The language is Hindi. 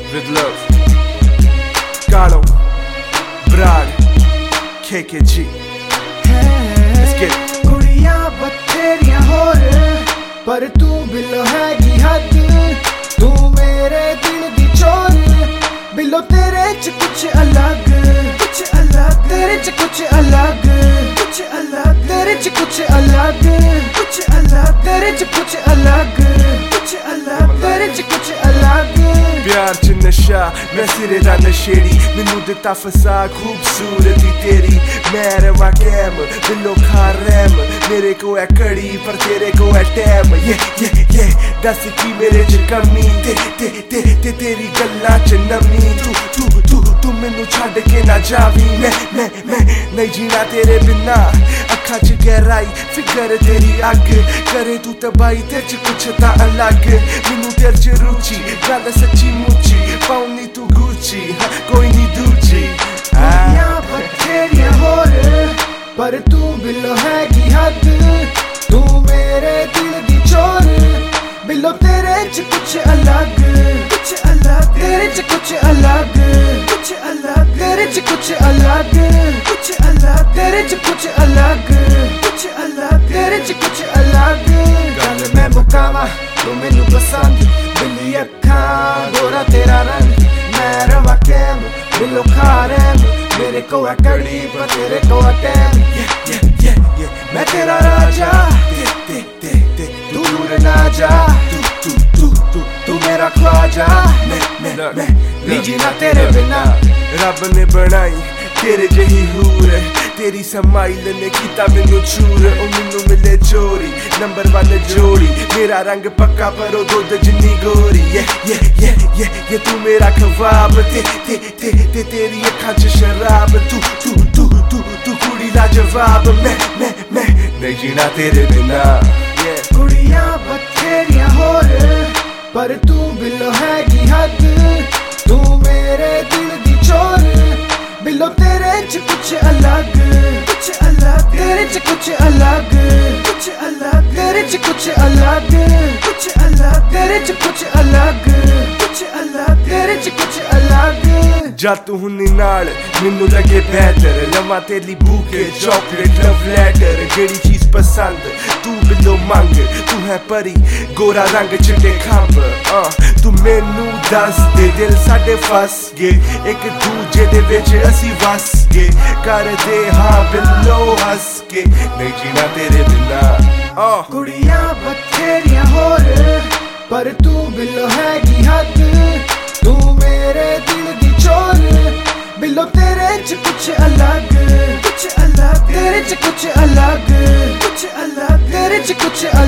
with love. Galo, Brad, KKG. Let's get it. कुड़ियां बथेरियां होर पर तू बिलो हैगी हद, तू मेरे दिल दी चोर, बिलो तेरे च कुछ अलग, तेरे च कुछ अलग, तेरे च कुछ अलग, तेरे च कुछ अलग, तेरे च कुछ अलग। प्यार च नशा मैं सिरे दा नशेड़ी, मैनू दिता फसा खूबसूरती तेरी, मैं रवा कैम बिलो खा रैम, मेरे को है कड़ी पर तेरे को है टैम। ये दस की मेरे च कमी, ते तेरी गल्ला च नमी, तू मैनू छड़ के ना जावी, मैं नहीं जीना तेरे बिना, अखा च गहराई फिकर तेरी अग, करे तू तबाही तेरे च कुछ ता अलग, मैनू तेरे च रुचि गल सच्ची मुची, पाउनी तू गुची कोई नहीं दूजी। कुड़ियां बथेरियां होर पर तू बिलो हैगी हद, तू मेरे दिल दी चोर, बिलो तेरे च कुछ अलग, तेरे च कुछ अलग, तेरे च कुछ अलग, तेरे च कुछ अलग, तेरे च कुछ अलग। गल मैं मुकावा तू मैनू पसंद, बिल्ली अखां गोरा तेरा रंग, मैं रवा कैम बिलो खा रैम, मेरे को है कड़ी पर तेरे को है टैम। मैं तेरा राजा, तू दूर ना जा, तू मेरा ख्वाजा, मैं नहीं जीना तेरे बिना। रब ने बनाई तेरे जही हूर, तेरी समाइल ने किता मैनू चूर, ओ मैनू मिले चोरी नंबर 1 जोड़ी, मेरा रंग पक्का पर ओ दुध जिन्नी गोरी। ये तू मेरा ख्वाब, ते तेरी अखां च शराब, तू कुड़ी दा जवाब, मैं नहीं जीना तेरे बिना। कुड़ियां बथेरियां होर पर तू बिलो हैगी हद, तू मेरे दिल दी चोर, बिलो तेरे च कुछ अलग, तेरे च कुछ अलग, तेरे च कुछ अलग, तेरे च कुछ अलग, तेरे च कुछ अलग। जा तू हुन्नी नाल मैनू लगे बेहतर, लवा तेरी बुके चॉकलेट लव लेटर, जेड़ी चीज पसंद तू बिलो मंग, तू है परी गोरा रंग चिट्टे खंभ, तू मैनू दस दे दिल साडे फस गए, एक दूजे दे विच असी वस गए, कर दे हाँ बिलो हस के, नहीं जीना तेरे बिना। कुड़ियां बथेरियां होर पर तू बिलो हैगी हद, तू मेरे दिल दी चोर, बिलो तेरे च कुछ अलग, तेरे च कुछ अलग, तेरे च कुछ